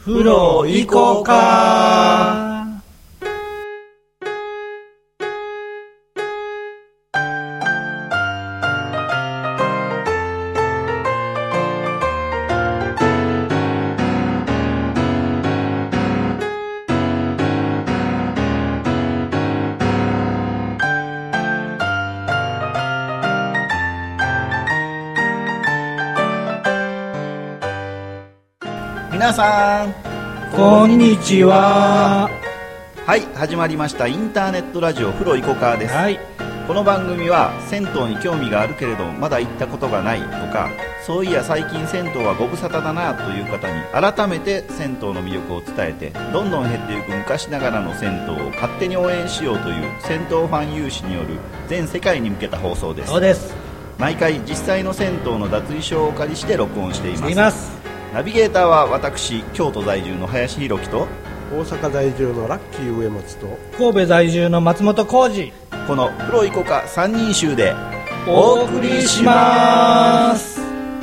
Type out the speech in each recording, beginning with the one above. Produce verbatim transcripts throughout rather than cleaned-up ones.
風呂行こうか。 皆さんこんにちは。 はい、始まりましたインターネットラジオ風呂いこかです、 はい、 この番組は銭湯に興味があるけれどまだ行ったことがないとか、そういや最近銭湯はご無沙汰だなという方に改めて銭湯の魅力を伝えて、どんどん減っていく昔ながらの銭湯を勝手に応援しようという銭湯ファン有志による全世界に向けた放送です。 そうです。 毎回実際の銭湯の脱衣所をお借りして録音しています。 います。 ナビゲーターは私、京都在住の林弘樹と大阪在住のラッキー上松と神戸在住の松本浩二、 この風呂いこかさんにん衆でお送りします。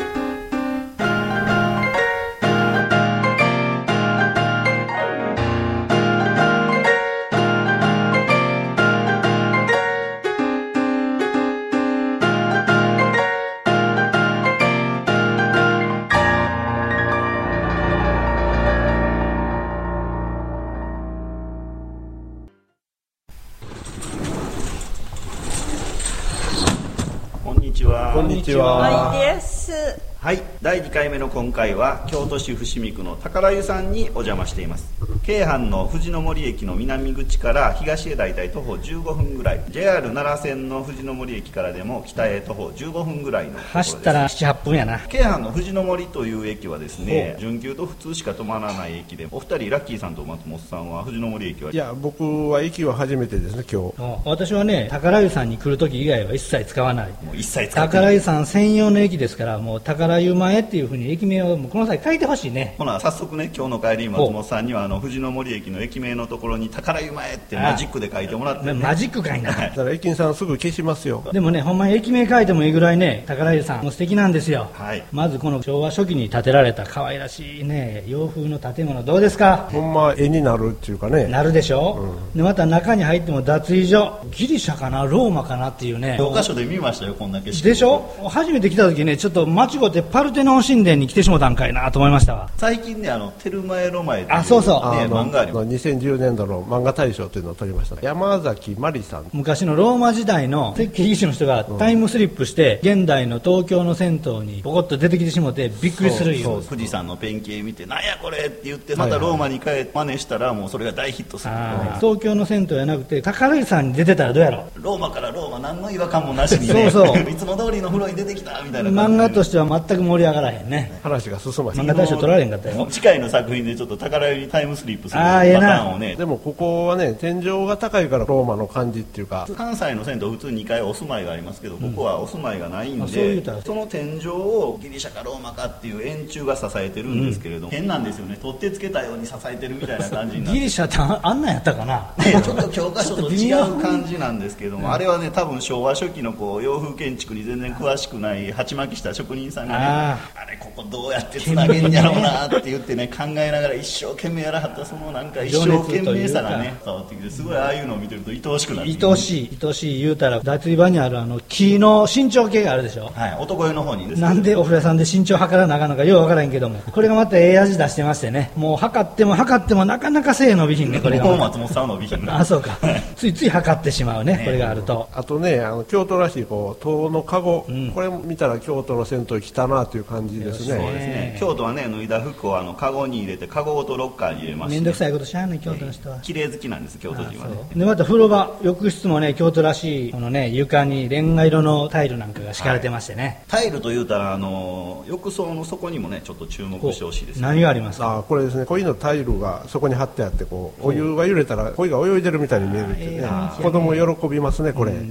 こんにちは。 こんにちは。 はいです。 はい、だいにかいめの今回は京都市伏見区の宝湯さんにお邪魔しています。京阪の藤の森駅の南口から東へだいたい徒歩じゅうごふんぐらい、 ジェイアール 奈良線の藤の森駅からでも北へ徒歩じゅうごふんぐらいのところです。 走ったらななはっぷんやな。 京阪の藤の森という駅はですね、準急と普通しか止まらない駅で、お二人ラッキーさんと松本さんは藤の森駅は？ いや、僕は駅は初めてですね、今日。 私はね、宝湯さんに来るとき以外は一切使わない。 もう一切使ってない。 宝湯さん専用の駅ですから、もう宝湯前っていうふうに駅名をこの際書いてほしいね。 ほな早速ね、今日の帰りに松本さんにはあの藤の森駅の駅名のところに宝湯前ってマジックで書いてもらって、ね、 マジックかいな。 だから駅員さんすぐ消しますよ。 でもね、ほんまに駅名書いてもいいぐらいね、宝湯さんも素敵なんですよ、 はい、 まずこの昭和初期に建てられた可愛らしいね洋風の建物、どうですか？ ほんま絵になるっていうかね。 なるでしょ、うん、でまた中に入っても脱衣所、ギリシャかなローマかなっていうね、 教科書で見ましたよ、こんだけ。 でしょ。初めて来た時ね、ちょっと間違ってパルテノン神殿に来てしもたんかいなと思いましたわ。 最近ね、あのテルマエロマエっていう、 あ、そうそう、 ね、漫画あります。 にせんじゅうねんどの漫画大賞というのを取りました。山崎まりさん、 昔のローマ時代の設計技師の人がタイムスリップして、うん、現代の東京の銭湯にポコッと出てきてしもてびっくりするいう。 そうそう、富士山のペンキ見てなんやこれって言って、またローマに帰って真似したらもうそれが大ヒットする、ね、 あ、東京の銭湯じゃなくて宝湯さんに出てたらどうやろ。 ローマからローマ何の違和感もなしにねそうそういつも通りの風呂に出てきたみたいな漫画としては全く盛り上がらへんね。 話が進まへん。 漫画大賞取られへんかったよ。 次回の作品でちょっと宝湯にタイムスリップするパターンをね。 でもここはね、天井が高いからローマの感じっていうか、 関西の銭湯普通にかいお住まいがありますけど、ここはお住まいがないんで、うん、 そういうたらその天井をギリシャかローマかっていう円柱が支えてるんですけれども、うん、変なんですよね、取ってつけたように支えてるみたいな感じになってギリシャってあんなんやったかなね、ちょっと教科書と違う感じなんですけども、あれはね、多分昭和初期のこう洋風建築に全然詳しくない鉢巻きした職人さんがね、あれここどうやってつなげんやろうなって言ってね考えながら一生懸命やらはった、そのなんか一生懸命さがね伝わってきて、すごいああいうのを見てると愛おしくなって、 愛おしい愛しい言うたら脱衣場にあるあの木の身長計があるでしょ、 はい、男湯の方にです、ね、 なんでお風呂屋さんで身長測らなあかんのかよう分からへんけども、これがまたええ味出してましてね、もう測っても測ってもなかなか背伸びひんね、これがもう松本さん伸びひんね。 あ、そうかついつい測ってしまうね、ね、これがあると。 あとね、あの京都らしいこう塔のカゴ、うん、これ見たら京都の銭湯来たなという感じですね。 そうですね、京都はね、脱いだ服をあのカゴに入れて、カゴごとロッカーに入れまして、ね、 めんどくさいことしゃあない京都の人は、 えー、綺麗好きなんです、京都人はね。 でまた風呂場、浴室もね、京都らしいこのね、床にレンガ色のタイルなんかが敷かれてましてね、はい、 タイルというたらあの浴槽の底にもねちょっと注目してほしいです、ね、 何がありますか。 あ、これですね、鯉のタイルがそこに貼ってあって、こうお湯が揺れたら鯉が泳いでるみたいに見えるっていうね、子供喜びますね、これ。 ね、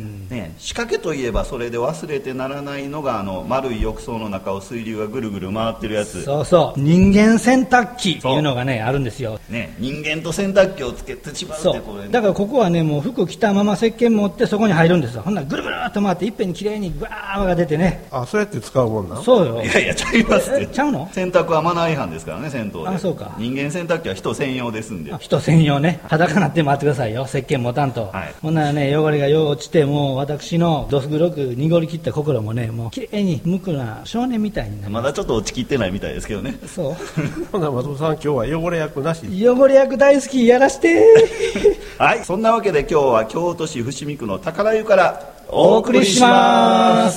ね、仕掛けといえばそれで忘れてならないのがあの丸い浴槽の中を水流がぐるぐる回ってるやつ。 そうそう、人間洗濯機っていうのがねあるんですよ、 ね、人間と洗濯機をつけてしまうってこれ、ね、 だからここはねもう服着たまま石鹸持ってそこに入るんですよ。ほんならぐるぐるっと回っていっぺんにきれいにグワー泡が出てね。 あ、そうやって使うもんな。 そうよ。 いやいやちゃいますって。 ちゃうの？ 洗濯はマナー違反ですからね、銭湯で。 あ、そうか。 人間洗濯機は人専用ですんで。 人専用ね。裸なって待ってくださいよ、石鹸持たんと、はい、ほんならね汚れがよう落ちて、もう私のどす黒く濁りきった心もねもうきれいに無垢な少年みたいになります。 まだちょっと落ちきってないみたいですけどね。 そうほな松本さん今日は汚れ役なし。 汚れ役大好き、やらしてはい、そんなわけで今日は京都市伏見区の宝湯からお送りします。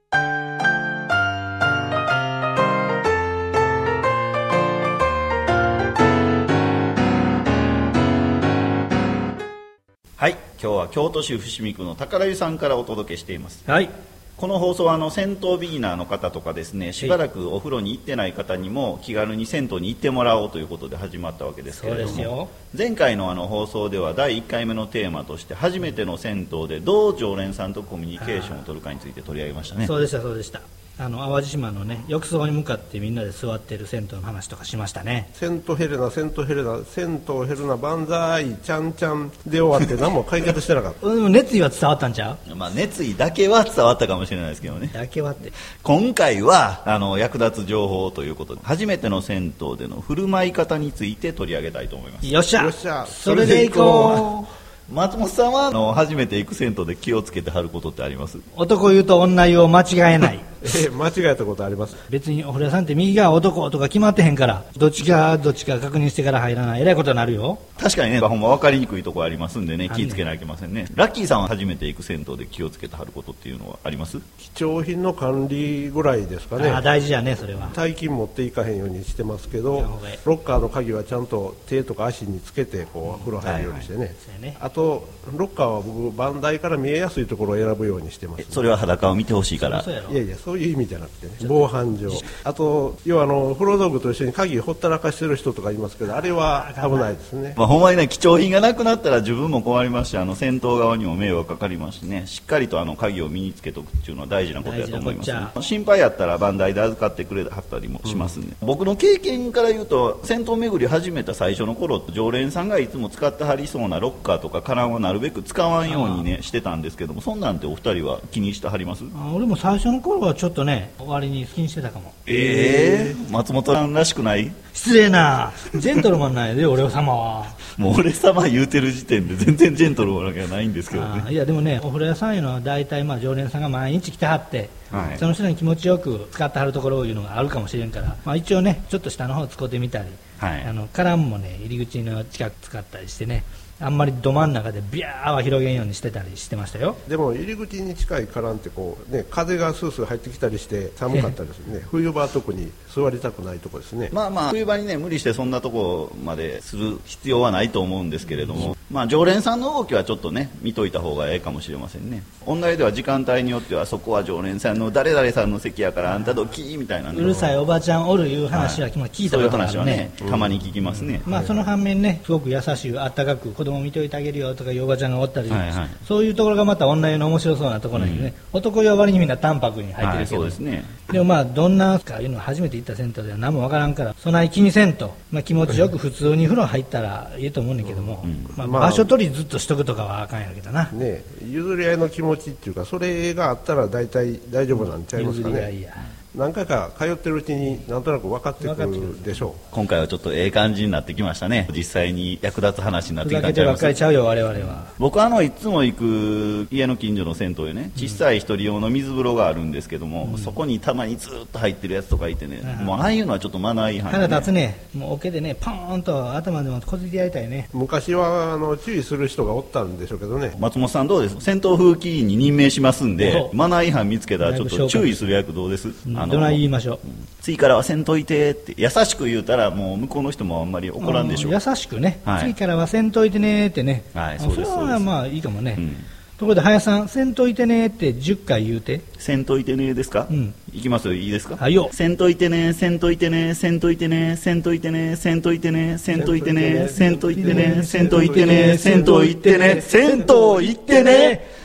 はい、今日は京都市伏見区の宝湯さんからお届けしています。 はい、 この放送はあの銭湯ビギナーの方とかですね、しばらくお風呂に行ってない方にも気軽に銭湯に行ってもらおうということで始まったわけですけれども、 そうですよ。 前回のあの放送ではだいいっかいめのテーマとして初めての銭湯でどう常連さんとコミュニケーションを取るかについて取り上げましたね。 そうでしたそうでした。あの淡路島のね浴槽に向かってみんなで座っている銭湯の話とかしましたね。 セントヘレナセントヘレナセントヘレナ万歳ちゃんちゃんで終わって何も解決してなかったでも熱意は伝わったんちゃう？ まあ熱意だけは伝わったかもしれないですけどね。 だけはって今回はあの役立つ情報ということで初めての銭湯での振る舞い方について取り上げたいと思います。 よっしゃ、 よっしゃ、 それでいこう。 松本さんはあの初めて行く銭湯で気をつけてはることってあります？ 男湯と女湯を間違えないえ間違えたことあります？ 別にお風呂屋さんって右側男とか決まってへんから、どっちがどっちか確認してから入らないえらいことになるよ。 確かにね、ほんま分かりにくいところありますんでね、気をつけなきゃいけませんね。ラッキーさんは初めて行く銭湯で気をつけてはることっていうのはあります？ 貴重品の管理ぐらいですかね。 あ、大事やねそれは。 大金持っていかへんようにしてますけど、ロッカーの鍵はちゃんと手とか足につけてこう風呂入るようにしてね、はいはい、あとロッカーは僕番台から見えやすいところを選ぶようにしてます、ね、 それは裸を見てほしいから？ いやいやそういう意味じゃなくてね、防犯上。あと要はあの風呂道具と一緒に鍵ほったらかしてる人とかいますけど、あれは危ないですね。 まあ、ほんまにね貴重品がなくなったら自分も困りますし、あの銭湯側にも迷惑かかりますしね、しっかりとあの鍵を身につけとくっていうのは大事なことだと思いますね。心配やったら番台で預かってくれはったりもしますね、うん、僕の経験から言うと銭湯巡り始めた最初の頃常連さんがいつも使ってはりそうなロッカーとかカランはなるべく使わんようにねしてたんですけども、そんなんてお二人は気にしてはります？ あ、俺も最初の頃はちょっとね終わりに気にしてたかも。 ええー、松本さんらしくない？ 失礼な、ジェントルマンなんやで俺様は。 もう俺様言うてる時点で全然ジェントルマンじゃないんですけどね。 いやでもねお風呂屋さんいうのは大体まあ常連さんが毎日来てはって、はい、その人に気持ちよく使ってはるところいうのがあるかもしれんから、まあ、一応ねちょっと下の方使ってみたり、はい、あのカランもね入り口の近く使ったりしてね、あんまりど真ん中でビャーは広げんようにしてたりしてましたよ。 でも入り口に近いカランってこう、ね、風がスースー入ってきたりして寒かったですね冬場は特に座りたくないとこですね。 まあまあ冬場にね無理してそんなとこまでする必要はないと思うんですけれども、まあ常連さんの動きはちょっとね見といた方がええかもしれませんね。女湯では時間帯によってはそこは常連さんの誰々さんの席やからあんたどきみたいな、ね、 うるさいおばちゃんおるいう話は聞いたことあるね。 そういう話はねたまに聞きますね、 うん、まあその反面ねすごく優しいあったかく子供見といてあげるよとかいうおばちゃんがおったり、はいはい、そういうところがまた女湯の面白そうなところなんでね、うん、男湯は割にみんな淡白に入ってるけど、はい、そうですね。でもまあどんなかいうのは初めて行った銭湯では何もわからんからそない気にせんと、まあ、気持ちよく普通に風呂入ったらいいと思うんだけども、うんまあ、場所取りずっとしとくとかはあかんやろけどな、 ね、譲り合いの気持ちっていうかそれがあったら大体大丈夫なんちゃいますかね。譲り合いや何回か通ってるうちになんとなく分かってくるでしょう。 今回はちょっとええ感じになってきましたね。実際に役立つ話になってきたんちゃいます？ふざけてばっかりちゃうよ我々は。 僕はあのいつも行く家の近所の銭湯へね小さい一人用の水風呂があるんですけども、うん、そこにたまにずっと入ってるやつとかいてね、うん、もうああいうのはちょっとマナー違反、ね、 腹立つね。もう桶でねポーンと頭でもこづいてやりたいね。 昔はあの注意する人がおったんでしょうけどね。 松本さんどうです？銭湯風紀委員に任命しますんでマナー違反見つけたらちょっと注意する役どうです？ うん、あのどない言いましょう。 次からはせんといてって優しく言うたらもう向こうの人もあんまり怒らんでしょう。 優しくね、はい、次からはせんといてねってね、 はい、そうです。 それはまあいいかもね、うん、ところで林さんせんといてねってじゅっかい言うて。 せんといてねですか、うん、いきますよ。いいですか？ はいよ。 せんといてねせんといてねせんといてねせんといてねせんといてねせんといてねせんといてねせんといてねせんといてねせんといてねせんといてね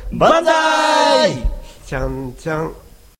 万歳。 ちゃんちゃん。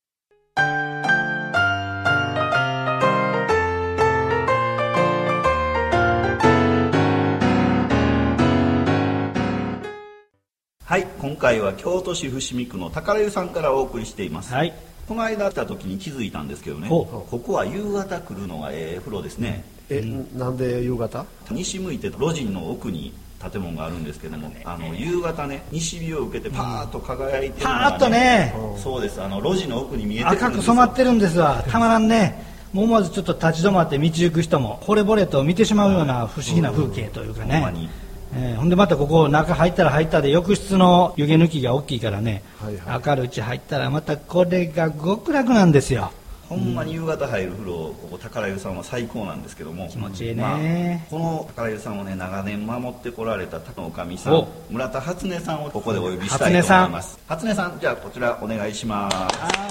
はい、今回は京都市伏見区の宝湯さんからお送りしています。はい、この間来た時に気づいたんですけどね、ここは夕方来るのがええ風呂ですね。 え、うん、なんで夕方？ 西向いて路地の奥に建物があるんですけども、あの夕方ね、西日を受けてパーッと輝いてるのが、ね、 パーッとね、 そうです、あの路地の奥に見えてるんですよ。 赤く染まってるんですわ。たまらんね。もう思わずちょっと立ち止まって道行く人も惚れ惚れと見てしまうような不思議な風景というかね、うんえー、ほんでまたここ中入ったら入ったで浴室の湯気抜きが大きいからね、はいはい、明るいうち入ったらまたこれが極楽なんですよ。 ほんまに夕方入る風呂、ここ宝湯さんは最高なんですけども、 気持ちいいね、 まあ、この宝湯さんをね長年守ってこられたおかみさん村田初音さんをここでお呼びしたいと思います。初音さん、じゃあこちらお願いします。 あ、お願いします。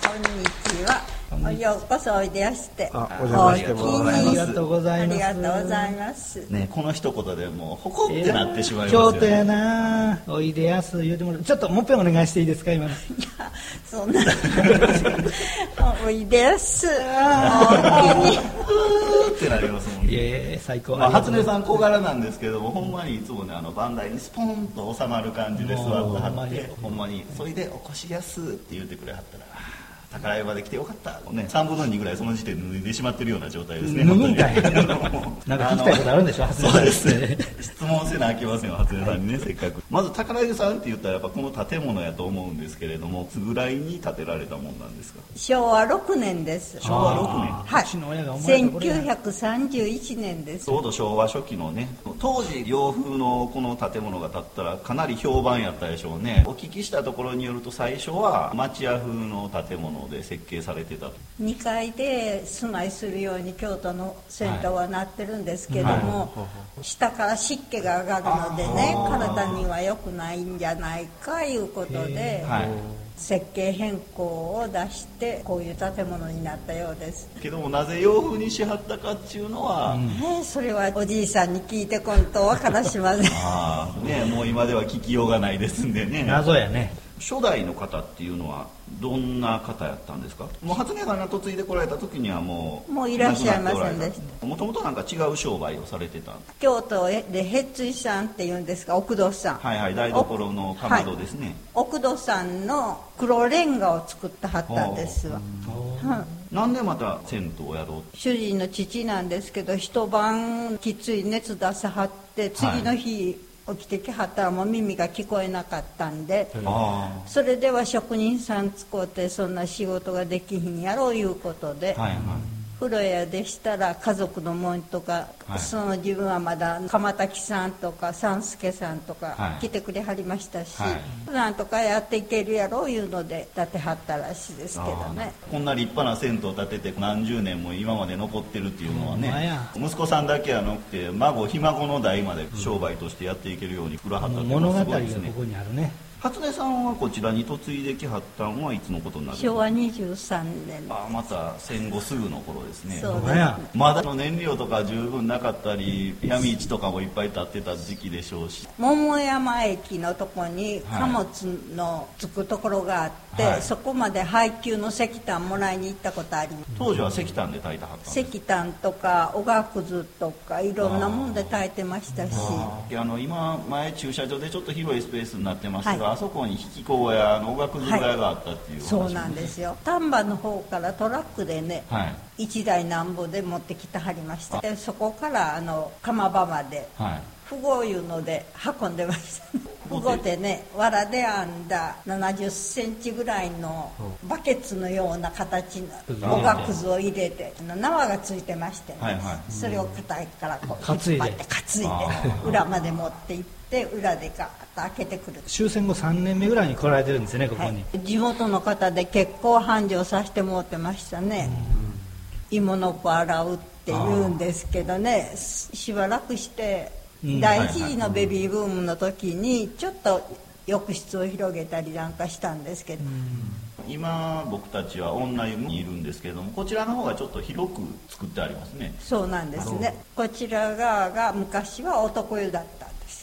こんにちは。ようこそおいでやして。 あ、お邪魔してます。 ありがとうございます。 ありがとうございます。 ね、この一言でもうほこってなってしまいますよね。 京都やな。おいでやす言うてもらう。ちょっともう一遍お願いしていいですか今の。いや、 そんな。おいでやす。 ってなりますもんね。 いえ最高。 まあ、初音さん小柄なんですけども、ほんまにいつもねあの番台にスポンと収まる感じで座ってはって、ほんまにそれでお越しやすって言ってくれはったら。宝湯まで来てよかったね、さんぶんのにぐらいその時点で脱いでしまってるような状態ですね。 脱ぐんかい。なんか聞きたいことあるんでしょ。 そうですね。質問せなあきませんよ、初音さんにね。せっかくまず宝湯さんって言ったらやっぱこの建物やと思うんですけれども、いつぐらいに建てられたもんなんですか？ しょうわろくねんです。 しょうわろくねん。 はい。せんきゅうひゃくさんじゅういちねんです。 ちょうど昭和初期のね、当時洋風のこの建物が建ったらかなり評判やったでしょうね。お聞きしたところによると最初は町屋風の建物で設計されてたと。 にかいで住まいするように京都の銭湯はなってるんですけども、はい、下から湿気が上がるのでね、体には良くないんじゃないかいうことで、はい、設計変更を出してこういう建物になったようですけども、なぜ洋風にしはったかっていうのは、うんね、それはおじいさんに聞いてこんとわからしません。 あ、ね、もう今では聞きようがないですんでね。 謎やね。 初代の方っていうのはどんな方やったんですか？もう初音さんが嫁いでこられた時にはもうもういらっしゃいませんでした。 もともとなんか違う商売をされてた。 京都でへっついさんっていうんですか、奥戸さん。 はいはい、台所のかまどですね、はい、 奥戸さんの黒レンガを作ってはったんですわ。 うん、なんでまた銭湯をやろう？ 主人の父なんですけど、一晩きつい熱出さはって次の日、はい起きてきはったらもう耳が聞こえなかったんで、それでは職人さん使うてそんな仕事ができひんやろういうことで、はいはい、風呂屋でしたら家族のもんとか、はい、その自分はまだ鎌滝さんとか三助さんとか来てくれはりましたし、はい、なんとかやっていけるやろういうので建てはったらしいですけどね。 こんな立派な銭湯建てて何十年も今まで残ってるっていうのはね、息子さんだけはなくて孫ひ孫の代まで商売としてやっていけるようにくらはったっていうのはすごいですね。 物語がここにあるね。 初音さんはこちらに嫁いできはったんはいつのことになるんですか？ しょうわにじゅうさんねん。 あ、また戦後すぐの頃ですね。 そうですね。 まだの燃料とか十分なかったり闇市とかもいっぱい建ってた時期でしょうし、 桃山駅のとこに貨物のつくところがあって、はい、そこまで配給の石炭もらいに行ったことあります。 当時は石炭で炊いてはったんですか？ 石炭とかおがくずとかいろんなもんで炊いてましたし、 あの今前駐車場でちょっと広いスペースになってますが、はい、あそこに引き子小屋のおがくず小屋があったっていう、はい、 そうなんですよ。丹波の方からトラックでね、はい、いちだいなんぼで持ってきてはりました。でそこからあの釜場まで、はい、富豪いうので運んでました。富豪でね、藁で編んだななじゅっセンチぐらいのバケツのような形のおがくずを入れて縄がついてましてね、はいはい、それを硬いからこう引っ張って担いで裏まで持って行って裏でガーッと開けてくる。 終戦後さんねんめぐらいに来られてるんですよね、ここに、 はい、地元の方で結構繁盛させてもらってましたね。芋の子洗うって言うんですけどね、しばらくして第一次のベビーブームの時にちょっと浴室を広げたりなんかしたんですけど、 今僕たちは女湯にいるんですけれども、こちらの方がちょっと広く作ってありますね。 そうなんですね。こちら側が昔は男湯だったんです。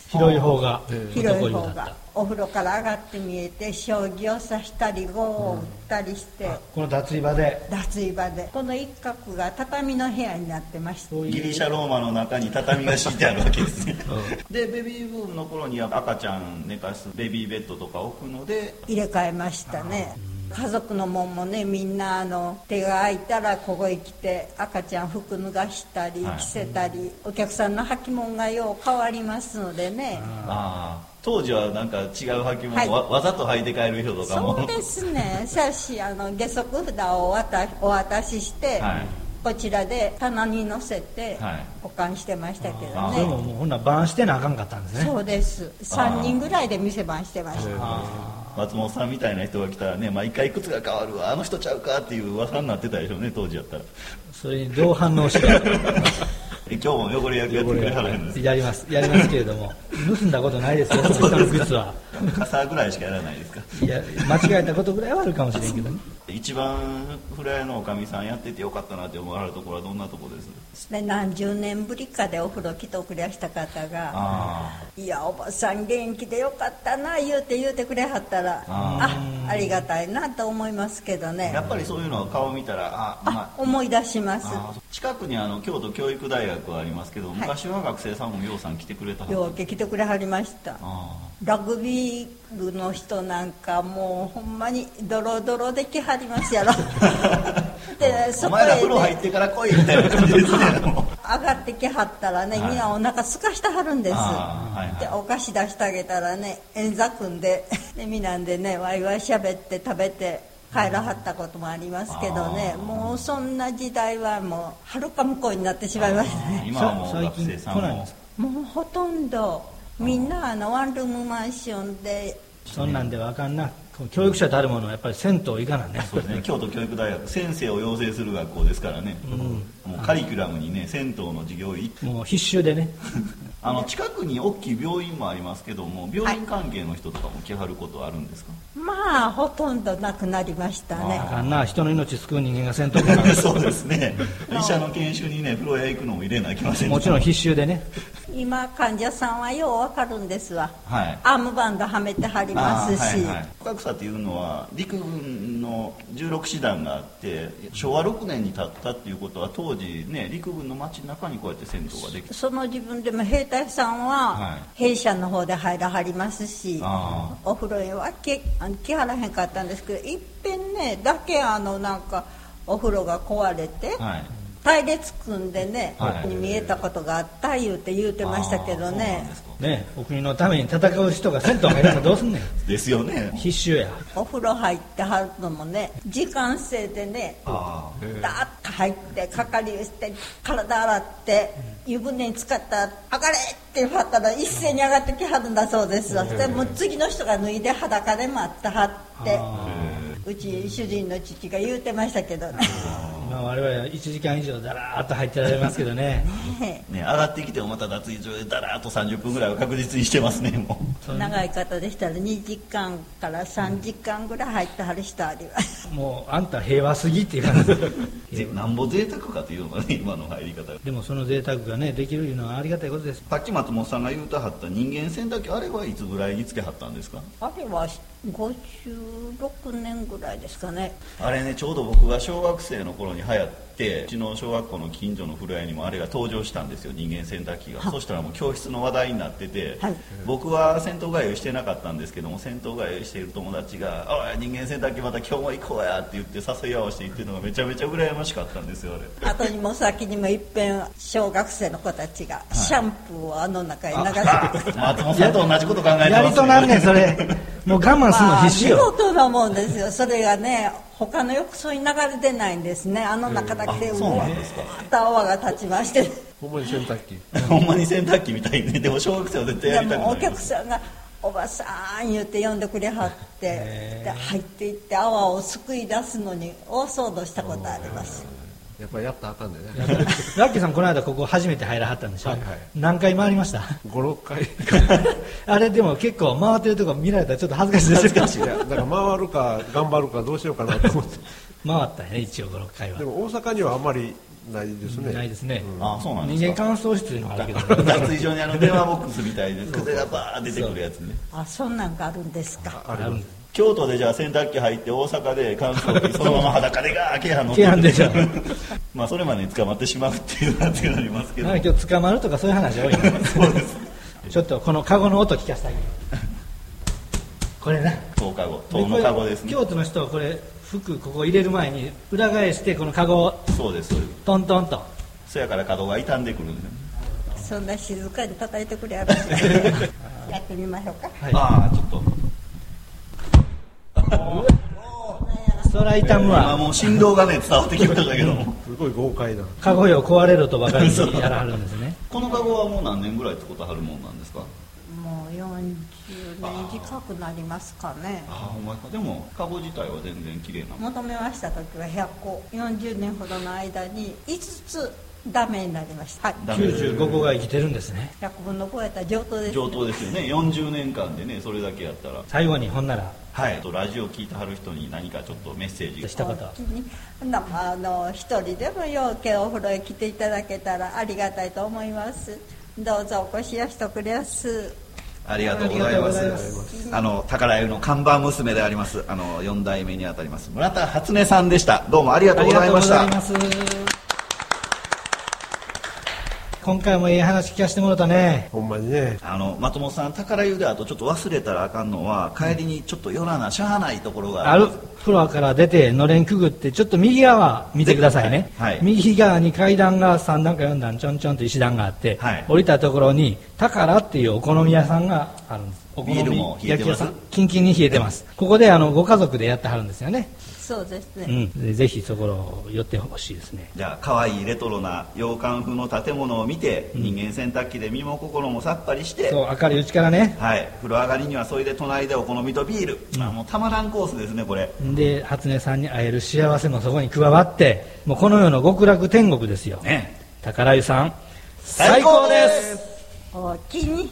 広い方が広い方がお風呂から上がって見えて、将棋を指したり碁を打ったりして、うん、 この脱衣場で脱衣場でこの一角が畳の部屋になってました。 ギリシャローマの中に畳が敷いてあるわけですね、うん、でベビーブームの頃には赤ちゃん寝かすベビーベッドとか置くので入れ替えましたね。家族のもんもね、みんなあの手が空いたらここへ来て赤ちゃん服脱がしたり着せたり、はい、お客さんの履物がよう変わりますのでね。 ああ、当時はなんか違う履物を わ,、はい、わざと履いて帰る人とかも。 そうですね。しかしあの下足札をお渡お渡しして、はい、こちらで棚に乗せて保管してましたけどね。 でももうほんなら番してなあかんかったんですね。 そうです。さんにんぐらいで店番してました。 松本さんみたいな人が来たらね、毎回靴が変わるわ、あの人ちゃうかっていう噂になってたでしょうね、当時やったら。 それにどう反応して今日も汚れ役やってくれはるんです。 やりますやりますけれども、盗んだことないですよ、人の靴は。 傘ぐらいしかやらないですか。 いや、間違えたことぐらいはあるかもしれんけどね。 一番風呂屋のおかみさんやっててよかったなって思われるところはどんなところです？ で何十年ぶりかでお風呂来てくれした方が、いやおばさん元気でよかったな言うて言うてくれはったら、ああ、ありがたいなと思いますけどね。 やっぱりそういうのを顔見たらあ、まあ、思い出します。 近くにあの京都教育大学はありますけど、昔は学生さんもようさん来てくれたはず。 ようけ来てくれはりました。ラグビー部の人なんかもうほんまにドロドロで来はりますやろ。 でそこへ、ね、お前ら風呂入ってから来いみたいな感じですね。 上がってきはったらね、みんなお腹すかしてはるんです、はい、でお菓子出してあげたらね、円座組んででみんなでねワイワイしゃべって食べて帰らはったこともありますけどね、もうそんな時代はもうはるか向こうになってしまいましたね。 今はもう学生さんももうほとんどみんなあのワンルームマンションで。 そんなんでわかんな、教育者たるものはやっぱり銭湯行かなね。 そうですね。京都教育大学先生を養成する学校ですからね、うん、もうカリキュラムにね銭湯の授業行ってもう必修でねあの近くに大きい病院もありますけども、病院関係の人とかも来はることはあるんですか？ まあほとんどなくなりましたね。 あんな人の命救う人間が銭湯かなそうですね。医者の研修にね風呂屋行くのも入れなきゃいけません。 もちろん必修でね。 今患者さんはようわかるんですわ、 はい、 アームバンドはめてはりますし、はいはい、 深草っていうのは陸軍のじゅうろく師団があってしょうわろくねんに建ったっていうことは、当時ね陸軍の街の中にこうやって銭湯ができた。 その自分でも兵隊さんは弊社の方で入らはりますし、はい、お風呂へは来はらへんかったんですけど、いっぺんねだけあのなんかお風呂が壊れて、はい、隊列組んでね、はい、に見えたことがあった言うて言うてましたけどね。 ね、お国のために戦う人が銭湯入らんどうすんねんですよね。 必修や。 お風呂入ってはるのもね時間制でね、ダーッと入ってかかりをして体洗って湯船に浸かったら上がれって言わはったら一斉に上がってきはるんだそうですわ。でも次の人が脱いで裸で待ってはって、うち主人の父が言うてましたけどね。 まあ、我々はいちじかん以上だらーっと入ってられますけどねね、上がってきてもまた脱衣所でだらーっとさんじゅっぷんぐらいは確実にしてますね。もう長い方でしたらにじかんからさんじかんぐらい入ってはる人あります。 もうあんた平和すぎっていう感じなんぼ贅沢かというのがね今の入り方。 でもその贅沢がねできるいうのはありがたいことです。 さっき松本さんが言うたはった人間洗濯機、あれはいつぐらいにつけはったんですか？ あれはごじゅうろくねんぐらいですかね。 あれね、ちょうど僕が小学生の頃に流行って、うちの小学校の近所の風呂屋にもあれが登場したんですよ、人間洗濯機が。そしたらもう教室の話題になってて、はい、僕は銭湯通いしてなかったんですけども、銭湯通いしている友達が「おい人間洗濯機また今日も行こうや」って言って誘い合わせて行ってるのがめちゃめちゃ羨ましかったんですよ。あれ後にも先にもいっぺん小学生の子たちがシャンプーをあの中へ流してて、 松本さんと同じこと考えてますね。 やりとなんねんそれ。もう我慢するの必死よ。 まあ、見事なもんですよ。それがね他の浴槽に流れてないんですね。あの中だけでうわっと泡が立ちまして、 ほんまに洗濯機ほんまに洗濯機みたいにね。でも小学生は絶対やりたくない。 でもお客さんがおばさん言って呼んでくれはって、で入っていって泡をすくい出すのに大騒動したことあります。 やっぱりやったらあかんでね。 ラッキーさんこの間ここ初めて入らはったんでしょ、はいはい、何回回りました？ ごろっかいあれでも結構回ってるとこ見られたらちょっと恥ずかしいですか？ 恥ずかしい。だから回るか頑張るかどうしようかなと思って回ったよね一応ごろっかいは。 でも大阪にはあんまりないですね。 ないですね。 うん、あ、そうなんですか。 人間乾燥室いうのがあるけど、 脱衣所にあの電話ボックスみたいで風がバー出てくるやつね。 あ、そんなんがあるんですか。 あるんです。 京都でじゃあ洗濯機入って大阪で乾燥機そのまま裸でガーケーハン乗ってケーハンでしょまあそれまでに捕まってしまうっていう感じになりますけど、 今日捕まるとかそういう話多いねそうです。 ちょっとこのカゴの音聞かせてあげる。これな唐カゴ、唐のカゴですね。 京都の人はこれ服ここ入れる前に裏返してこのカゴをそうですそうです。 トントンと。 そやから角が傷んでくるんですね。 そんな静かに叩いてくれやるやってみましょうか。 はい、ああちょっとそら痛むわ。 今もう振動がね伝わってきましたけどもすごい豪快なカゴよ壊れるとばかりにやらはるんですねこのカゴはもう何年ぐらい使ってはるもんなんですか。 もうよんじゅうねん近くなりますかね。 ああほんまか。でもカゴ自体は全然綺麗な求めました時はひゃっこ、よんじゅうねんほどの間にいつつダメになりました、はい、 きゅうじゅうごこが生きてるんですね。 ひゃくぶんのごやったら上等です、ね、 上等ですよね。よんじゅうねんかんでねそれだけやったら。 最後にほんならはい、とラジオ聞いてはる人に何かちょっとメッセージした方あの一人でもようけお風呂へ来ていただけたらありがたいと思います。どうぞお越しやしてくれやす。 ありがとうございます。あの宝湯の看板娘でありますあのよん代目にあたります村田初音さんでした。どうもありがとうございました。 今回もいい話聞かせてもらったね。 ほんまにね。 あの松本さん宝湯であとちょっと忘れたらあかんのは帰りにちょっと寄らなしゃあないところがある。フロアから出てのれんくぐってちょっと右側見てくださいね、はいはい、右側に階段がさん段かよん段ちょんちょんと石段があって、はい、降りたところに宝っていうお好み屋さんがあるんです。お好みビールも冷えてます。 キンキンに冷えてます。ここであのご家族でやってはるんですよね。 そうですね、 うん、ぜひそこを寄ってほしいですね。 じゃあ可愛いレトロな洋館風の建物を見て、うん、人間洗濯機で身も心もさっぱりして、 そう明るいうちからね、 はい、風呂上がりにはそれで隣でお好みとビール、うん、まあ、もうたまらんコースですねこれで。初音さんに会える幸せもそこに加わってもうこの世の極楽天国ですよ、ね、宝湯さん最高です。 おおきに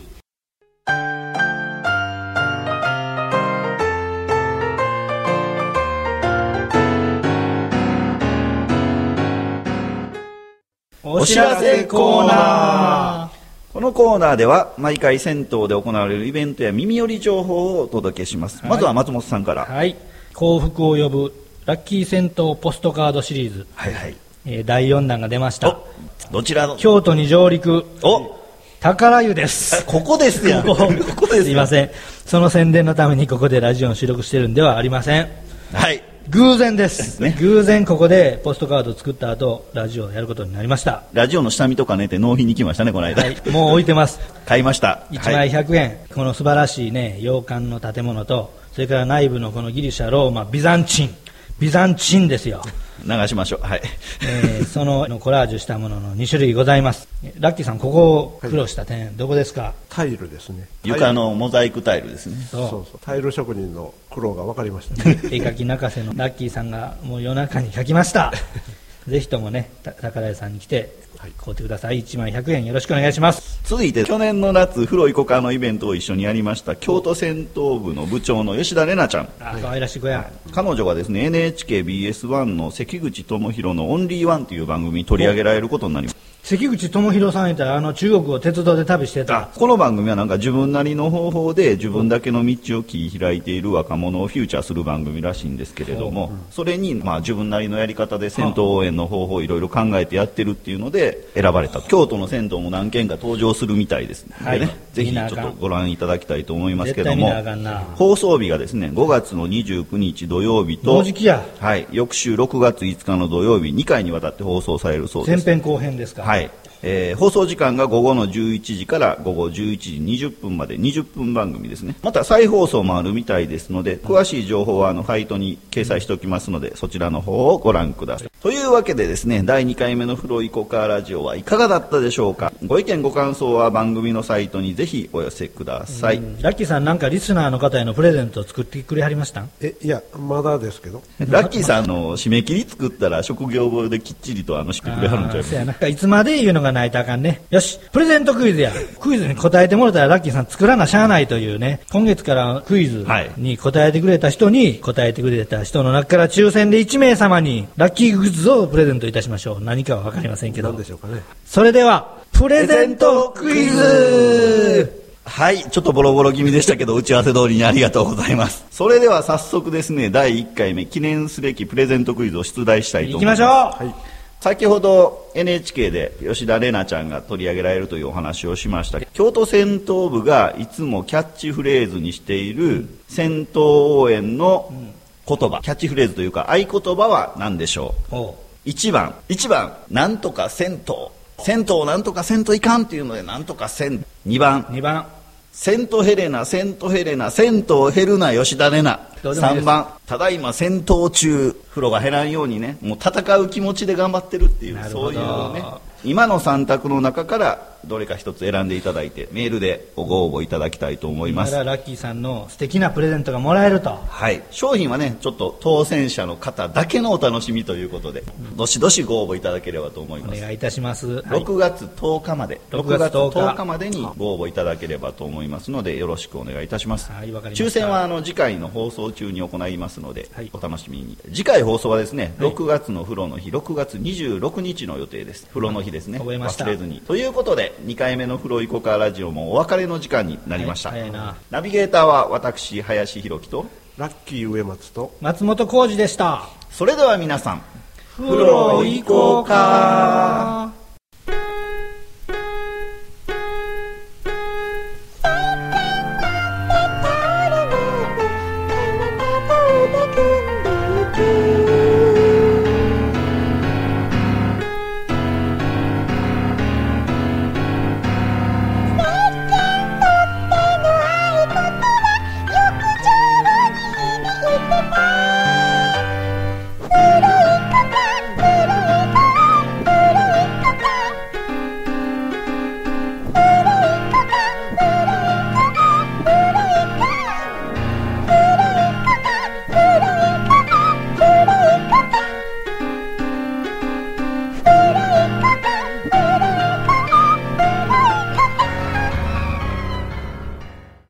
お知らせコーナー。このコーナーでは毎回銭湯で行われるイベントや耳寄り情報をお届けします、はい、まずは松本さんから。 はい、幸福を呼ぶラッキー銭湯ポストカードシリーズ、 はいはい、 えー、だいよんだんが出ました。 どちらの京都に上陸。お宝湯です。 ここですよ。 ここここです。すいません。その宣伝のためにここでラジオを収録してるんではありません。 はい。 偶然です、ね、偶然ここでポストカードを作った後ラジオをやることになりました。 ラジオの下見とかねって納品に来ましたねこの間、 はい、もう置いてます。 買いました。 いちまいひゃくえん、はい、この素晴らしいね洋館の建物とそれから内部のこのギリシャローマビザンチンビザンチンですよ。 流しましょう。はい、 えー、そのコラージュしたもののに種類ございます。ラッキーさんここを苦労した点、はい、どこですか。 タイルですね。 床のモザイクタイルですね。 そうそうそう、タイル職人の苦労が分かりましたね。 絵描き泣かせのラッキーさんがもう夜中に描きましたぜひともね宝屋さんに来て買うてください。いちまいひゃくえんよろしくお願いします。 続いて去年の夏風呂いこかのイベントを一緒にやりました京都銭湯部の部長の吉田玲奈ちゃん。 あ、可愛らしい子や。 彼女がですね エヌエイチケービーエスワン の関口智弘のオンリーワンという番組に取り上げられることになります。 関口智弘さんいたらあの中国を鉄道で旅してた。 この番組はなんか自分なりの方法で自分だけの道を切り開いている若者をフューチャーする番組らしいんですけれども、それにまあ自分なりのやり方で銭湯応援の方法をいろいろ考えてやってるっていうので選ばれた。京都の銭湯も何軒か登場するみたいですのでね、はい、ぜひちょっとご覧いただきたいと思いますけども、放送日がですねごがつのにじゅうくにち土曜日と、はい、翌週ろくがついつかの土曜日にかいにわたって放送されるそうです。 前編後編ですか。 はい、えー、放送時間が午後のじゅういちじから午後じゅういちじにじゅっぷんまでにじゅっぷん番組ですね。また再放送もあるみたいですので詳しい情報はあのサイトに掲載しておきますのでそちらの方をご覧ください。というわけでですねだいにかいめの風呂いこかラジオはいかがだったでしょうか。ご意見ご感想は番組のサイトにぜひお寄せください。 ラッキーさんなんかリスナーの方へのプレゼントを作ってくれはりました。 えいやまだですけどラッキーさんの締め切り作ったら職業簿できっちりとあのしてくれはるんちゃいます。 なんかいつまでいうのがな泣いたらあかんね。よし、プレゼントクイズや。クイズに答えてもらったらラッキーさん作らなしゃあないというね、今月からクイズに答えてくれた人に、答えてくれた人の中から抽選でいち名様にラッキーグッズをプレゼントいたしましょう。何かは分かりませんけど。 何でしょうかね。 それでは、プレゼントクイズ。 はい、ちょっとボロボロ気味でしたけど、打ち合わせ通りにありがとうございます。それでは早速ですね、だいいっかいめ記念すべきプレゼントクイズを出題したいと思います。 行きましょう。 はい、先ほど エヌエイチケー で吉田玲奈ちゃんが取り上げられるというお話をしました。京都銭湯部がいつもキャッチフレーズにしている銭湯応援の言葉、キャッチフレーズというか合言葉は何でしょう。いちばん、いちばん、なんとか銭湯、銭湯なんとか銭湯いかんっていうのでなんとか銭。にばん、 にばん、 セントヘレナ、セントヘレナ、銭湯ヘルナ、吉田玲奈。さんばん、ただいま戦闘中、風呂が減らんようにね、もう戦う気持ちで頑張ってるっていう、そういうね、今のさん択の中からどれか一つ選んでいただいて、メールでご応募いただきたいと思います。 今からラッキーさんの素敵なプレゼントがもらえると。 はい。商品はね、ちょっと当選者の方だけのお楽しみということで、うん、どしどしご応募いただければと思います。 お願いいたします。 ろくがつとおかまで、ろくがつとおかまでにご応募いただければと思いますので、よろしくお願いいたします。 はい、わかりました。 抽選はあの次回の放送中に行いますので、はい、お楽しみに。次回放送はですね、ろくがつの風呂の日、ろくがつにじゅうろくにちの予定です。風呂の日ですね。 覚えました。 忘れずに。ということで、にかいめの風呂いこかラジオもお別れの時間になりました。はい、早いな。ナビゲーターは私、林弘樹とラッキー植松と松本浩二でした。 それでは皆さん、 風呂行こうか。